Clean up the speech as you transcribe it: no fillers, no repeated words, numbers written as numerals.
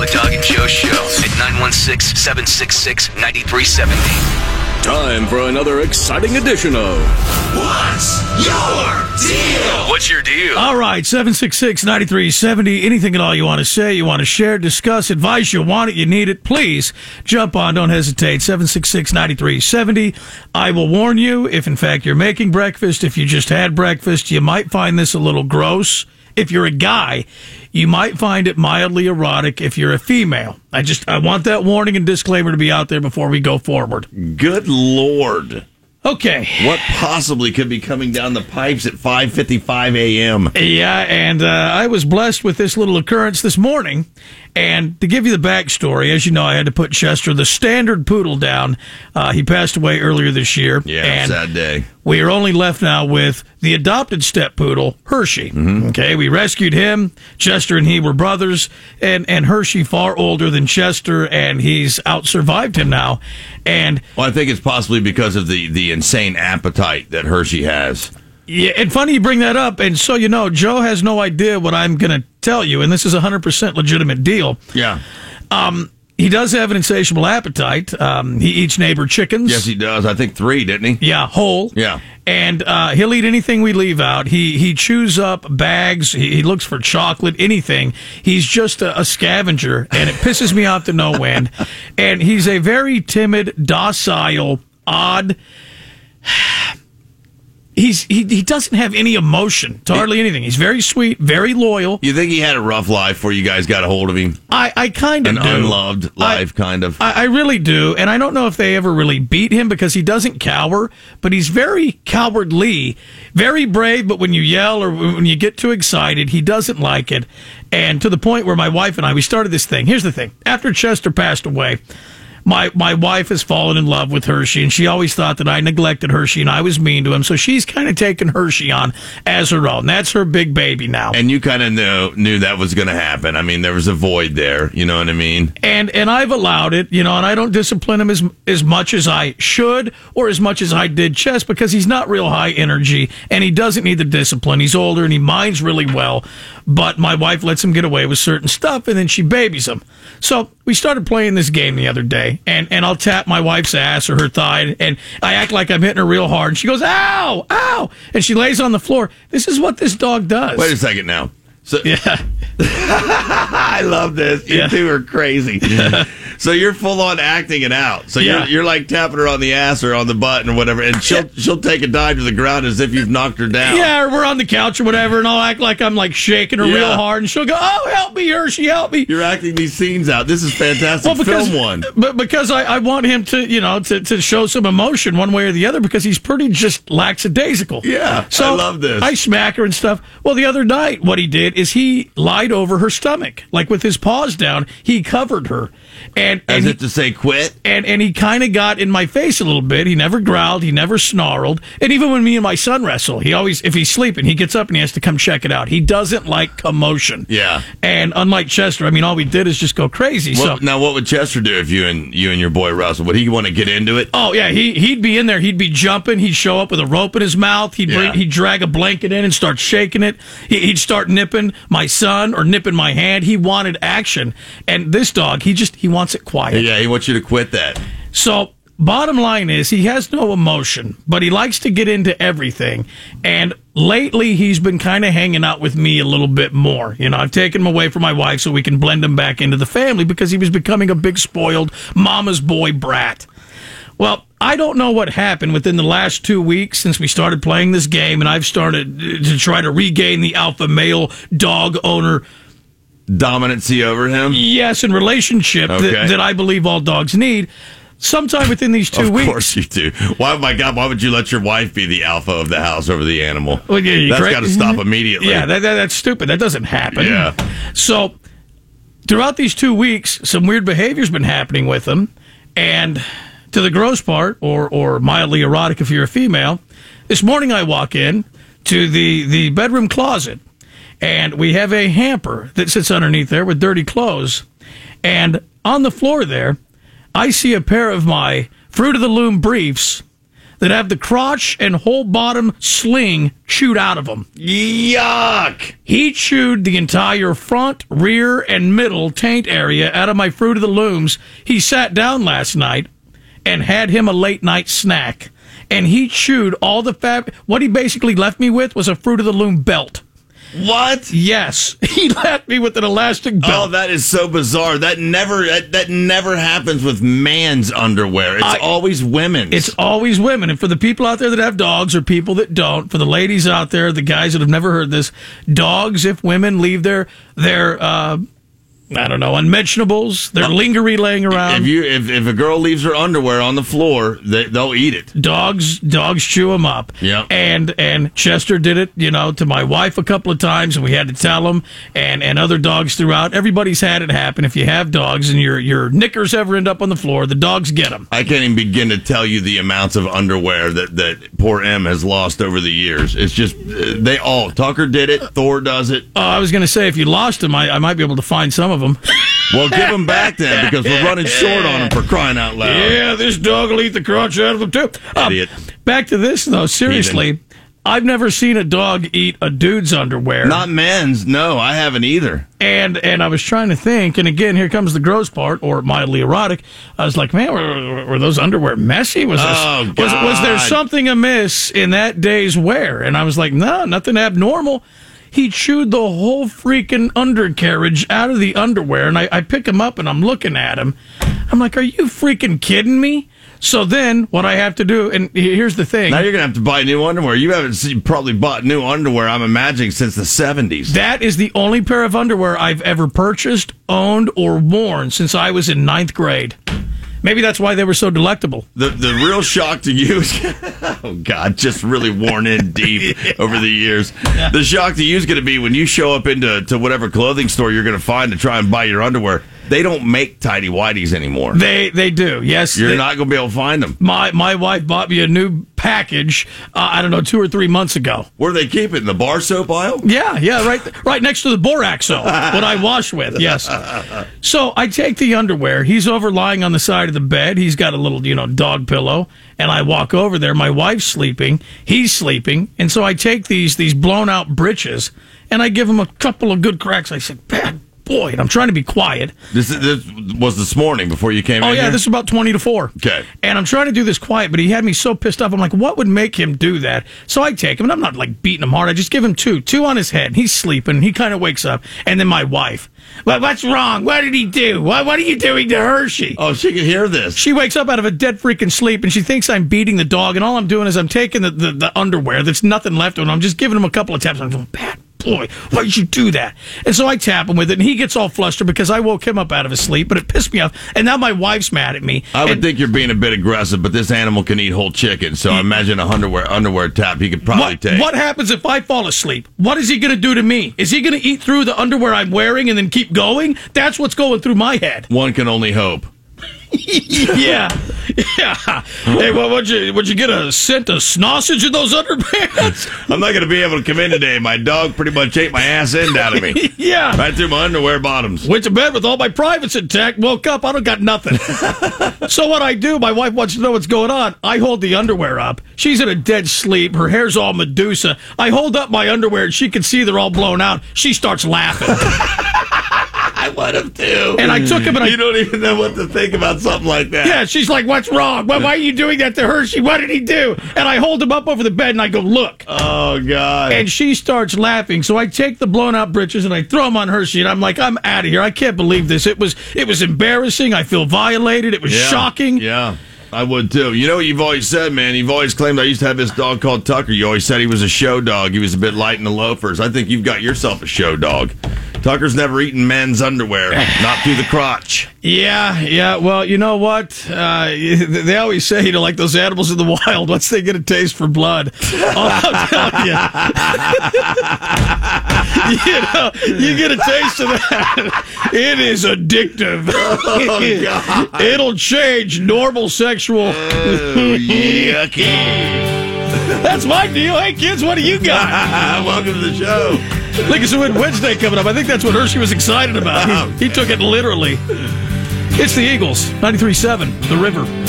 Raw Dog and Joe Show at 916-766-9370. Time for another exciting edition of What's Your Deal? What's your deal? All right, 766-9370. Anything at all you want to say, you want to share, discuss, advice, you want it, you need it, please jump on. Don't hesitate. 766-9370. I will warn you, if in fact you're making breakfast, if you just had breakfast, you might find this a little gross. If you're a guy, you might find it mildly erotic if you're a female. I want that warning and disclaimer to be out there before we go forward. Good Lord. Okay. What possibly could be coming down the pipes at 5:55 a.m.? Yeah, and I was blessed with this little occurrence this morning. And to give you the backstory, as you know, I had to put Chester, the standard poodle, down. He passed away earlier this year. Yeah, and sad day. we are only left now with the adopted step poodle, Hershey. Mm-hmm. Okay, we rescued him. Chester and he were brothers, and Hershey far older than Chester, and he's out-survived him now. And well, I think it's possibly because of the insane appetite that Hershey has. yeah, and funny you bring that up. And so, you know, Joe has no idea what I'm going to tell you, and this is a 100% legitimate deal. Yeah. He does have an insatiable appetite. He eats neighbor chickens. Yes, he does. I think 3, didn't he? Yeah, whole. Yeah. And he'll eat anything we leave out. He chews up bags. He looks for chocolate, anything. He's just a scavenger, and it pisses me off to no end. And he's a very timid, docile, odd... He doesn't have any emotion to hardly anything. He's very sweet, very loyal. You think he had a rough life before you guys got a hold of him? I kind of do. An unloved life, kind of. I really do, and I don't know if they ever really beat him because he doesn't cower, but he's very cowardly, very brave, but when you yell or when you get too excited, he doesn't like it. And to the point where my wife and I, we started this thing. Here's the thing. After Chester passed away, My wife has fallen in love with Hershey, and she always thought that I neglected Hershey and I was mean to him. So she's kind of taken Hershey on as her own. That's her big baby now. And you kind of knew that was going to happen. I mean, there was a void there. You know what I mean? And I've allowed it, you know, and I don't discipline him as much as I should or as much as I did Chess because he's not real high energy and he doesn't need the discipline. He's older and he minds really well. But my wife lets him get away with certain stuff and then she babies him. So we started playing this game the other day. And I'll tap my wife's ass or her thigh, and I act like I'm hitting her real hard. And she goes, ow, ow, and she lays on the floor. This is what this dog does. Wait a second now. So, yeah. I love this. You two are crazy. So you're full on acting it out. So you're like tapping her on the ass or on the butt or whatever, and she'll take a dive to the ground as if you've knocked her down. Yeah, or we're on the couch or whatever, and I'll act like I'm like shaking her real hard, and she'll go, "Oh, help me, Hershey, help me!" You're acting these scenes out. This is fantastic. Film one. But because I want him to, you know, to show some emotion one way or the other because he's pretty just lackadaisical. Yeah, so I love this. I smack her and stuff. Well, the other night, what he did is he lied over her stomach, like with his paws down. He covered her, and as if to say quit. And he kind of got in my face a little bit. He never growled. He never snarled. And even when me and my son wrestle, he always, if he's sleeping, he gets up and he has to come check it out. He doesn't like commotion. Yeah. And unlike Chester, I mean, all we did is just go crazy. Well, now, what would Chester do if you and your boy wrestle? Would he want to get into it? Oh yeah, he'd be in there. He'd be jumping. He'd show up with a rope in his mouth. He'd drag a blanket in and start shaking it. He'd start nipping my son or nipping my hand. He wanted action. And this dog, he wants it quiet. Yeah, he wants you to quit that. So, bottom line is, he has no emotion, but he likes to get into everything. And lately, he's been kind of hanging out with me a little bit more. You know, I've taken him away from my wife so we can blend him back into the family because he was becoming a big spoiled mama's boy brat. Well, I don't know what happened within the last 2 weeks since we started playing this game, and I've started to try to regain the alpha male dog owner dominancy over him? Yes, in relationship that I believe all dogs need. Sometime within these 2 weeks. Of course you do. Why, my God, why would you let your wife be the alpha of the house over the animal? Well, yeah, that's got to stop immediately. Yeah, that's stupid. That doesn't happen. Yeah. So, throughout these 2 weeks, some weird behavior's been happening with him. And to the gross part, or mildly erotic if you're a female, this morning I walk in to the bedroom closet. And we have a hamper that sits underneath there with dirty clothes. And on the floor there, I see a pair of my Fruit of the Loom briefs that have the crotch and whole bottom sling chewed out of them. Yuck! He chewed the entire front, rear, and middle taint area out of my Fruit of the Looms. He sat down last night and had him a late night snack. And he chewed all the fat. What he basically left me with was a Fruit of the Loom belt. What? Yes, he left me with an elastic belt. Oh, that is so bizarre. That never happens with man's underwear. It's always women's. It's always women. And for the people out there that have dogs or people that don't, for the ladies out there, the guys that have never heard this, dogs, if women leave their I don't know, unmentionables, their lingerie laying around. If a girl leaves her underwear on the floor, they'll eat it. Dogs chew them up. Yeah. And Chester did it, to my wife a couple of times, and we had to tell him, and other dogs throughout. Everybody's had it happen. If you have dogs and your knickers ever end up on the floor, the dogs get them. I can't even begin to tell you the amounts of underwear that poor M has lost over the years. It's just, Tucker did it, Thor does it. I was going to say, if you lost them, I might be able to find some of them. Well, give them back then, because we're running short on them, for crying out loud. Yeah, this dog will eat the crotch out of them, too. Idiot. Back to this, though. Seriously, Heathen. I've never seen a dog eat a dude's underwear. Not men's. No, I haven't either. And I was trying to think, and again, here comes the gross part, or mildly erotic. I was like, man, were those underwear messy? Was there something amiss in that day's wear? And I was like, no, nothing abnormal. He chewed the whole freaking undercarriage out of the underwear, and I pick him up, and I'm looking at him. I'm like, are you freaking kidding me? So then what I have to do, and here's the thing. Now you're going to have to buy new underwear. You haven't probably bought new underwear, I'm imagining, since the 70s. That is the only pair of underwear I've ever purchased, owned, or worn since I was in 9th grade. Maybe that's why they were so delectable. The real shock to you is, oh God, just really worn in deep over the years. Yeah. The shock to you is going to be when you show up into whatever clothing store you're going to find to try and buy your underwear. They don't make tidy whities anymore. They do, yes. You're not going to be able to find them. My wife bought me a new package, 2 or 3 months ago. Where do they keep it? In the bar soap aisle? Yeah, right next to the borax soap, what I wash with, yes. So I take the underwear. He's over lying on the side of the bed. He's got a little, dog pillow. And I walk over there. My wife's sleeping. He's sleeping. And so I take these blown out britches, and I give him a couple of good cracks. I said, bad boy, and I'm trying to be quiet. This was this morning before you came in. Oh, yeah, here? this is about 20 to 4. Okay. And I'm trying to do this quiet, but he had me so pissed off. I'm like, what would make him do that? So I take him, and I'm not like beating him hard. I just give him two on his head. He's sleeping. He kind of wakes up. And then my wife, well, what's wrong? What did he do? What are you doing to Hershey? Oh, she can hear this. She wakes up out of a dead freaking sleep, and she thinks I'm beating the dog, and all I'm doing is I'm taking the underwear. There's nothing left on it. I'm just giving him a couple of taps. I'm going, bad boy, why did you do that? And so I tap him with it, and he gets all flustered because I woke him up out of his sleep, but it pissed me off. And now my wife's mad at me. I would think you're being a bit aggressive, but this animal can eat whole chicken, so I imagine a underwear tap he could probably take. What happens if I fall asleep? What is he going to do to me? Is he going to eat through the underwear I'm wearing and then keep going? That's what's going through my head. One can only hope. Yeah. Hey, would you get a scent of sausage in those underpants? I'm not going to be able to come in today. My dog pretty much ate my ass end out of me. Yeah. Right through my underwear bottoms. Went to bed with all my privates intact. Woke up, I don't got nothing. So what I do, my wife wants to know what's going on. I hold the underwear up. She's in a dead sleep. Her hair's all Medusa. I hold up my underwear, and she can see they're all blown out. She starts laughing. I would have too. And I took him, and you don't even know what to think about something like that. Yeah, she's like, what's wrong? Why are you doing that to Hershey? What did he do? And I hold him up over the bed, and I go, look. Oh, God. And she starts laughing. So I take the blown out britches, and I throw them on Hershey, and I'm like, I'm out of here. I can't believe this. It was embarrassing. I feel violated. It was shocking. Yeah. I would too. You know what you've always said, man? You've always claimed I used to have this dog called Tucker. You always said he was a show dog. He was a bit light in the loafers. I think you've got yourself a show dog. Tucker's never eaten men's underwear, not through the crotch. Yeah. Well, you know what? They always say, like those animals in the wild, once they get a taste for blood, I'll tell you. You get a taste of that. It is addictive. Oh, God. It'll change normal sexual. Oh, yucky. That's my deal. Hey, kids, what do you got? Welcome to the show. Look, it's a Wednesday coming up. I think that's what Hershey was excited about. He took it literally. It's the Eagles, 93.7, The River.